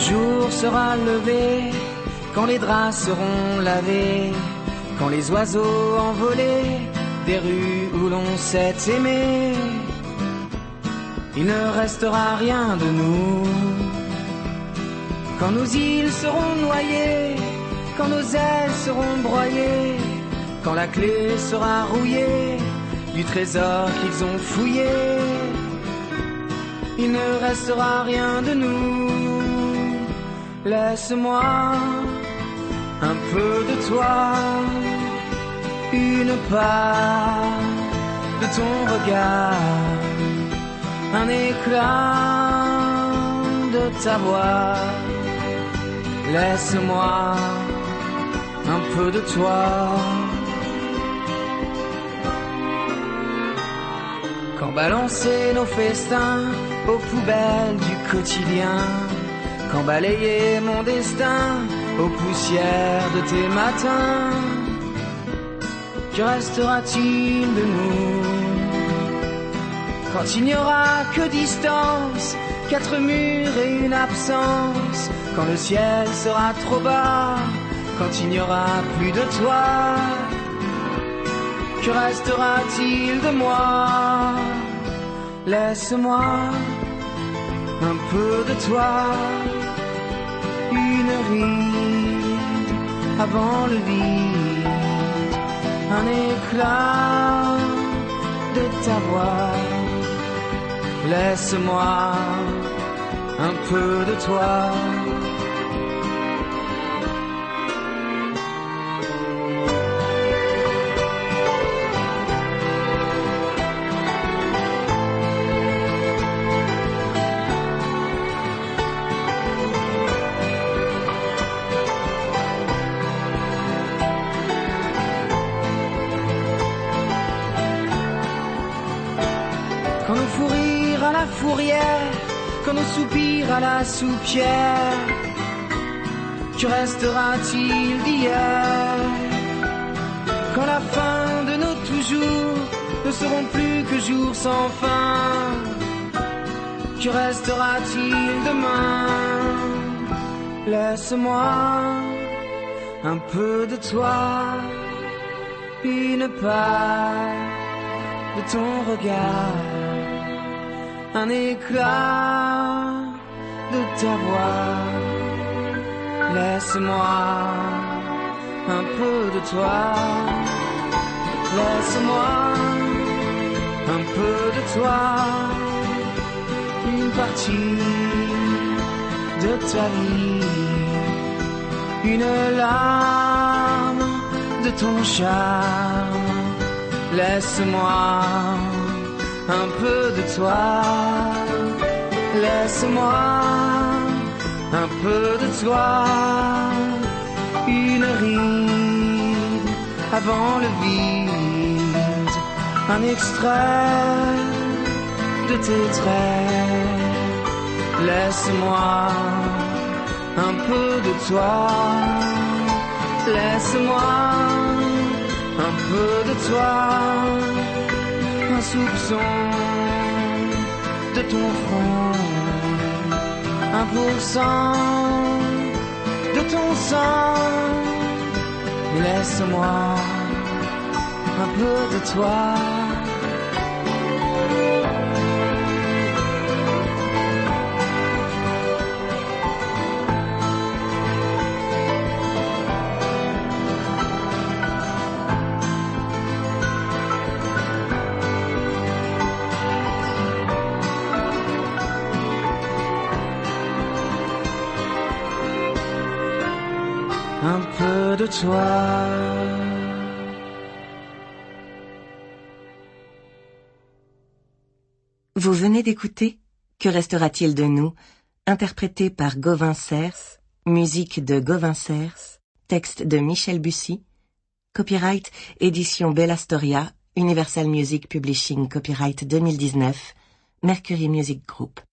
jour sera levé, quand les draps seront lavés, quand les oiseaux envolés des rues où l'on s'est aimé, il ne restera rien de nous. Quand nos îles seront noyées, quand nos ailes seront broyées, quand la clé sera rouillée du trésor qu'ils ont fouillé, il ne restera rien de nous. Laisse-moi un peu de toi, une part de ton regard, un éclat de ta voix. Laisse-moi un peu de toi. Quand balancer nos festins aux poubelles du quotidien, quand balayer mon destin aux poussières de tes matins, que restera-t-il de nous? Quand il n'y aura que distance, 4 murs et une absence, quand le ciel sera trop bas, quand il n'y aura plus de toi, que restera-t-il de moi? Laisse-moi un peu de toi, une ride avant le vide, un éclat de ta voix. Laisse-moi un peu de toi. Quand nos fous rires à la fourrière, quand nos soupirs à la soupière, que restera-t-il d'hier? Quand la fin de nos toujours ne seront plus que jours sans fin, que restera-t-il demain? Laisse-moi un peu de toi, une part de ton regard, un éclat de ta voix. Laisse-moi un peu de toi. Laisse-moi un peu de toi, une partie de ta vie, une larme de ton charme. Laisse-moi un peu de toi, laisse-moi un peu de toi, une ride avant le vide, un extrait de tes traits. Laisse-moi un peu de toi, laisse-moi un peu de toi, un soupçon de ton front, 1% de ton sang. Laisse-moi un peu de toi. Un peu de toi. Vous venez d'écouter Que restera-t-il de nous, interprété par Gauvin Cers, musique de Gauvin Cers, texte de Michel Bussy, copyright édition Bella Storia, Universal Music Publishing copyright 2019, Mercury Music Group.